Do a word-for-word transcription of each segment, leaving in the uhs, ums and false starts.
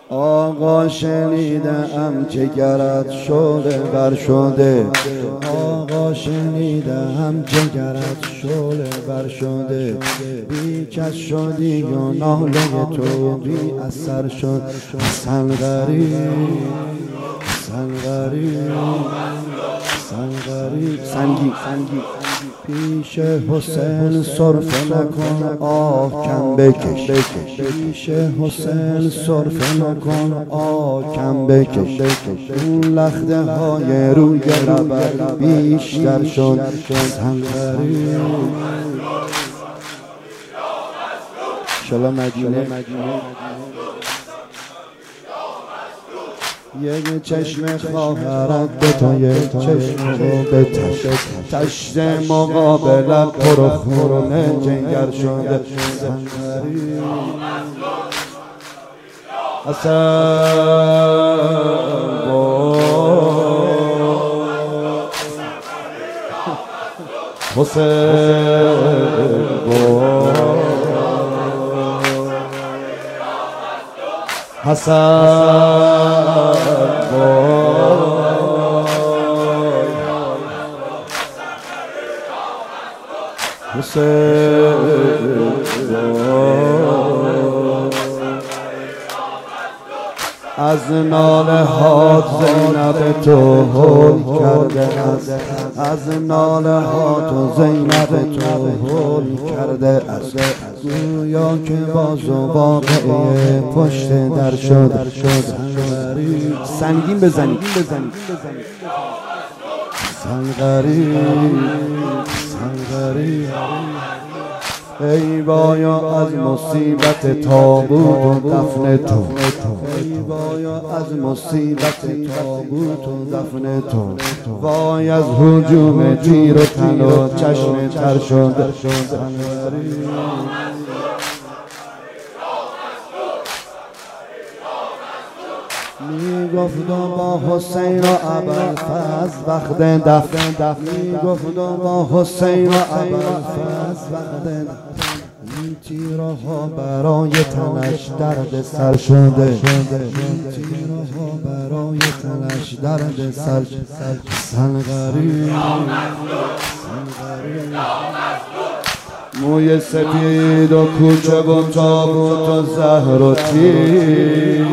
آقا شنیدم جگرت شعله بر شده، آقا شنیدم جگرت شعله بر شده، بی کس شدی و ناله تو بی اثر شد. حسن غریب حسن غریب حسن غریب سنگی سنگی پیش حسین سرفه نکن آه کم بکش، پیش حسین سرفه نکن آه کم بکش. اون لخته های روی لبت بیشتر شد. حسن غریب شلا مدینه یک چشم خواهرت به تو یک چشم رو بتش، تشت مقابلت پر خونه جنگر شده. حسن غریب حسین حسن از ناله هات زینب تو هول کرده، از از ناله هات زینب تو هول کرده، از گویا که باز و واقعه پشت در شد. سنگین بزنید حسن غریب حسن غریب ای بایا از مصیبت تابوت و دفن تو، ای بایا از مصیبت تابوت و دفن تو، وای از هجوم تیر و تن و چشم تر شد. می گفت با حسین و ابوالفضل وقت دفن، می گفت با حسین و ابوالفضل وقت دفن، این تیرها برای تنش درد سر شده، این تیرها برای تنش درد سر شده. حسن غریب موی سپید و کوچه و تابوت و زهر و تیر،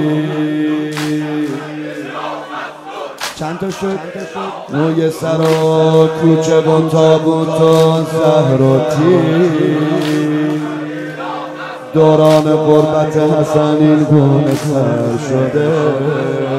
چند تا شد؟ موی سر و کوچه و تابوت و زهر و تیر، دوران غربت حسن این گونه سر شده.